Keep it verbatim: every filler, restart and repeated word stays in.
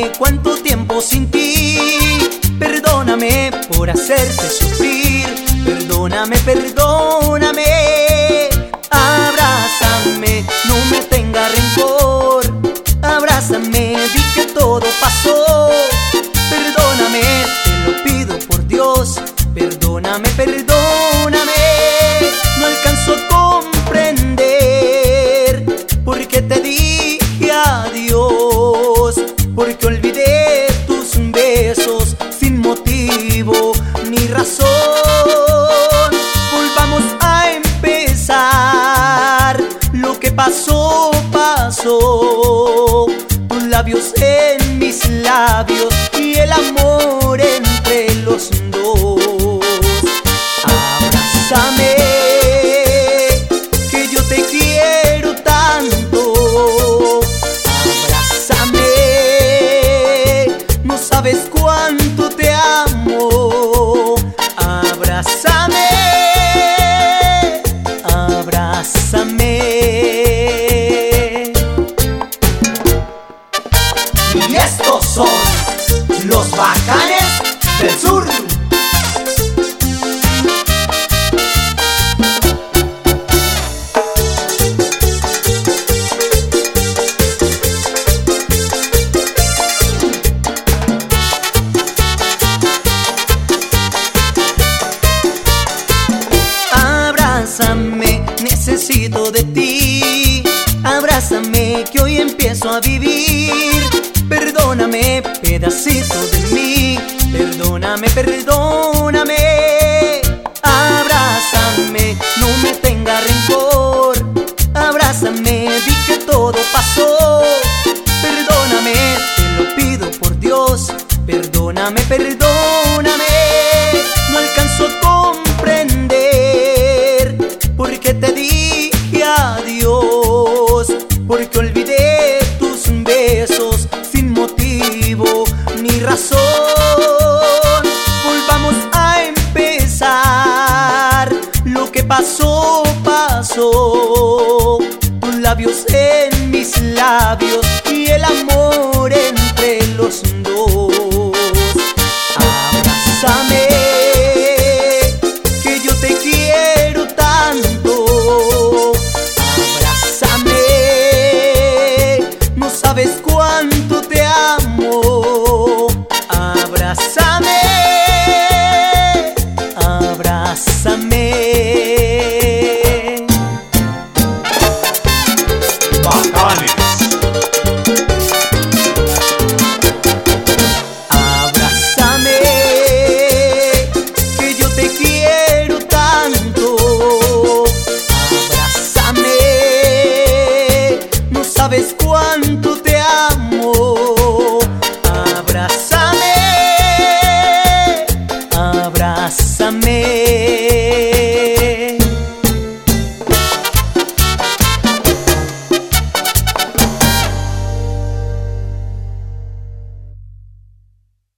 Perdóname, cuánto tiempo sin ti. Perdóname por hacerte sufrir. Perdóname, perdóname. Abrázame, no me tenga rencor. Abrázame, di que todo pasó. Perdóname, te lo pido por Dios. Perdóname, perdóname. No alcanzo a comprender por qué te dije adiós, porque olvidé tus besos sin motivo ni razón. Volvamos a empezar. Lo que pasó, pasó. Tus labios en mis labios y el amor entre los dos. Abrázame, que yo te quiero tanto. Abrázame, no sabes cuánto te amo. Abrázame, abrázame. Y estos son los Bacanes del Sur. Abrázame, necesito de ti. Abrázame, que hoy empiezo a vivir. Perdóname, pedacito de mí. Perdóname, perdóname. Abrázame, no me tenga rencor. Abrázame, di que todo pasó. Perdóname, te lo pido por Dios. Perdóname, perdóname. No alcanzo a comprender por qué te dije adiós, porque olvidé tus besos sin motivo ni razón. Volvamos a empezar. Lo que pasó, pasó. Tus labios en mis labios